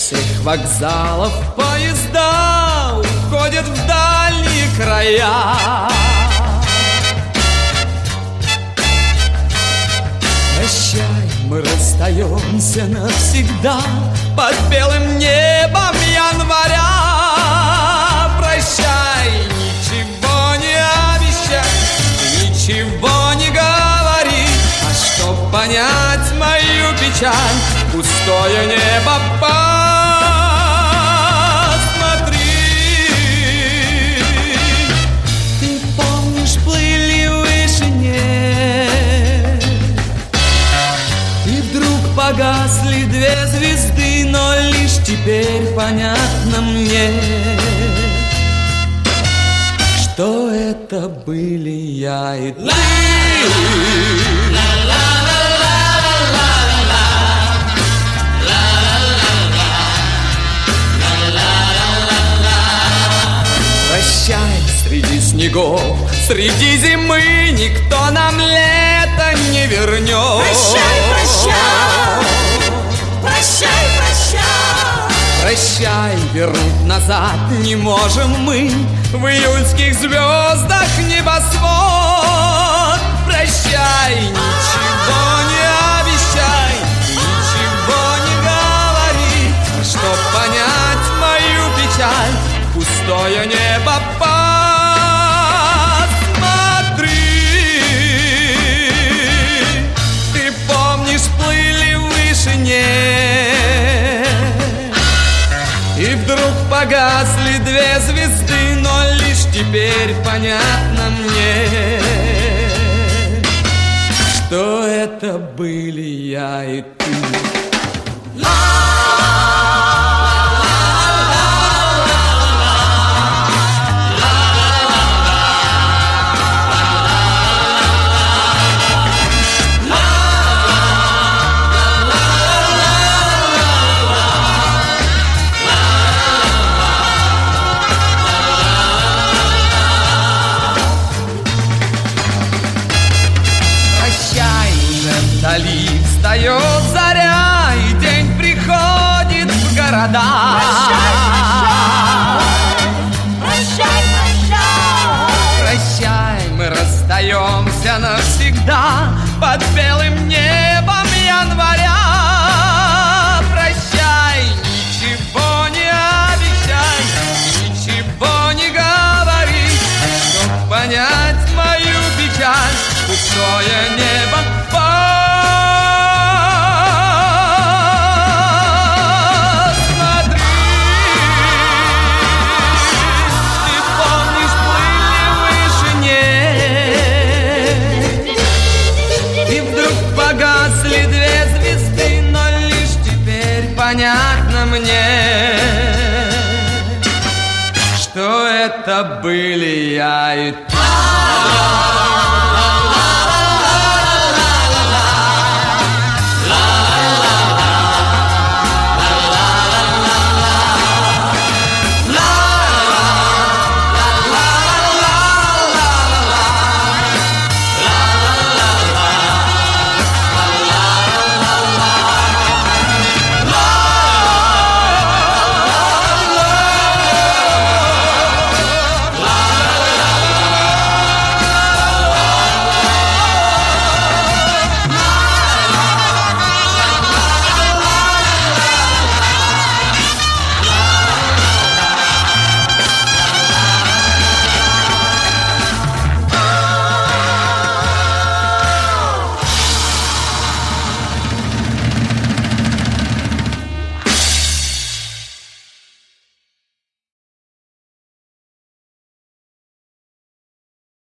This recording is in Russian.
всех вокзалов поезда уходят в дальние края. Прощай, мы расстаемся навсегда под белым небом января. Прощай, ничего не обещай, ничего не говори, а чтоб понять мою печаль, пустое небо посмотри. Ты помнишь, плыли в вышине, и вдруг погасли две звезды, но лишь теперь понятно мне, что это были я и ты. Прощай, среди снегов, среди зимы никто нам лето не вернет. Прощай, прощай, прощай, прощай. Прощай, вернуть назад не можем мы в июльских звездах небосвод. Прощай, ничего не обещай, ничего не говори, чтоб понять мою печаль, пустое небо посмотри. Ты помнишь, плыли в вышине, и вдруг погасли две звезды, но лишь теперь понятно мне, что это были я и ты. Вдали встает заря, и день приходит в города. Прощай, прощай, прощай, прощай, мы расстаемся навсегда под белым небом января. Прощай, ничего не обещай, ничего не говори, чтоб понять мою печаль, пустое небо понятно мне, что это были я и ты.